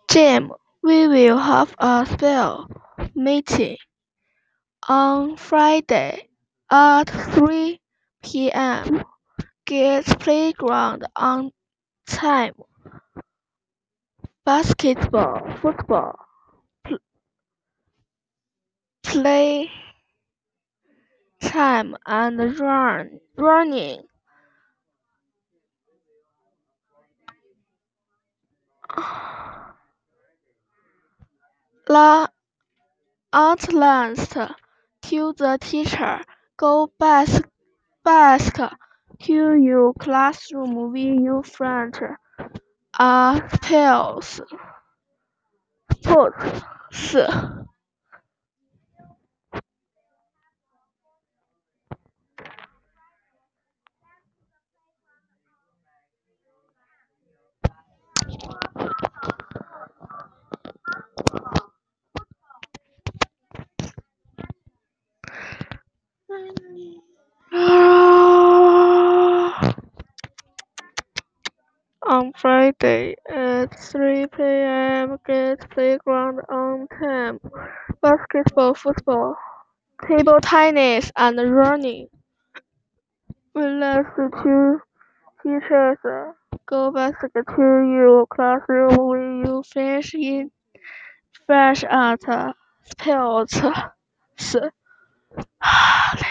Jim, we will have a spell meeting on Friday at 3 p.m. Get playground on time. Basketball, football, play time and running. At last, to the teacher, go back to your classroom with your friends. Spells, sports. On Friday at 3 p.m. Get playground on time. Basketball, football, table tennis, and running. Relax to teachers. Go back to your classroom when you finish at sports.